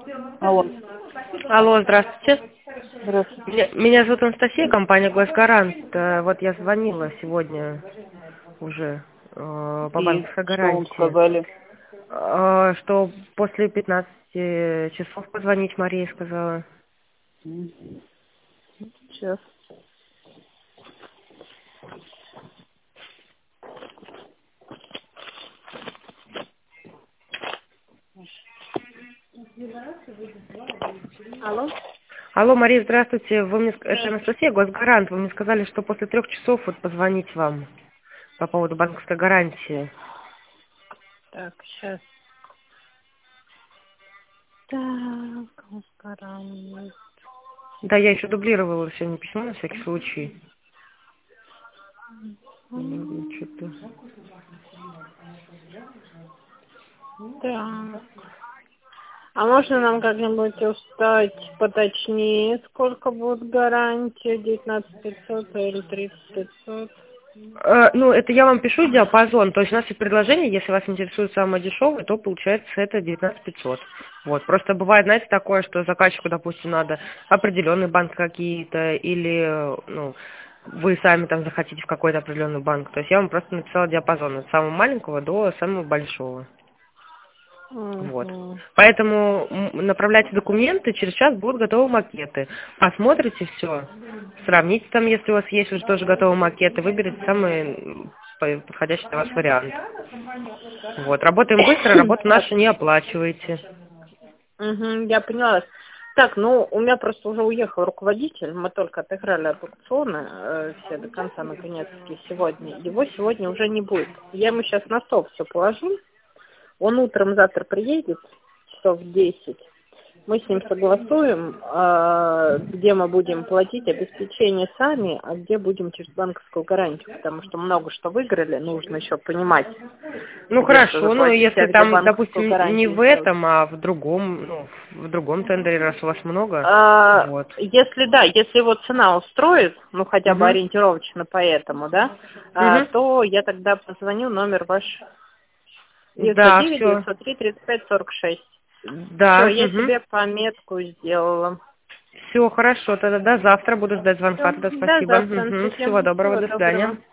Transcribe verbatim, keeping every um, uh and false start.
Алло. Алло, здравствуйте. Здравствуйте. Меня, меня зовут Анастасия, компания Госгарант. Э, Вот я звонила сегодня уже э, по И банковской что вам гарантии, сказали? Э, что после пятнадцати часов позвонить, Мария сказала. М, Сейчас. Алло. Алло, Мария, здравствуйте. Вы мне, ск- это Анастасия, Госгарант. Вы мне сказали, что после трех часов вот позвонить вам по поводу банковской гарантии. Так, сейчас. Так, Маскарам. Да, я еще дублировала сегодня письмо на всякий случай. М, Что-то... Так. А можно нам как-нибудь устать поточнее, сколько будет гарантия? девятнадцать пятьсот или тридцать пятьсот? Э, Ну, это я вам пишу диапазон, то есть у нас есть предложение, если вас интересует самое дешевое, то получается это девятнадцать пятьсот. Вот, просто бывает, знаете, такое, что заказчику, допустим, надо определенный банк какие-то, или, э, ну, вы сами там захотите в какой-то определенный банк. То есть я вам просто написала диапазон от самого маленького до самого большого. Вот. Угу. Поэтому м, направляйте документы, через час будут готовы макеты. Посмотрите все, сравните там, если у вас есть уже тоже готовые макеты, выберите самый м, по- подходящий для вас вариант. Вот. Работаем быстро, работу Так, нашу не оплачиваете. угу, я поняла. Так, ну, у меня просто уже уехал руководитель, мы только отыграли от аукциона, э, все до конца, наконец-таки, сегодня. Его сегодня уже не будет. Я ему сейчас на стол все положу, он утром завтра приедет, часов в десять. Мы с ним согласуем, а, где мы будем платить обеспечение сами, а где будем через банковскую гарантию, потому что много что выиграли, нужно еще понимать, Ну где что хорошо, ну заплатить, а если где там, банковскую допустим, не гарантию в сделать. этом, а в другом, ну, в другом тендере, раз у вас много, А, вот. если да, если его цена устроит, ну хотя бы Угу. ориентировочно по этому, да, а, Угу. то я тогда позвоню, номер ваш девятьсот Да, девять все. девятьсот три тридцать пять сорок шесть. Все, Да, я угу. себе пометку сделала. Все, хорошо, тогда до завтра буду ждать Все, звонка, тогда до спасибо. завтра, Угу. Анастасия. Всего доброго, Всего до свидания. доброго.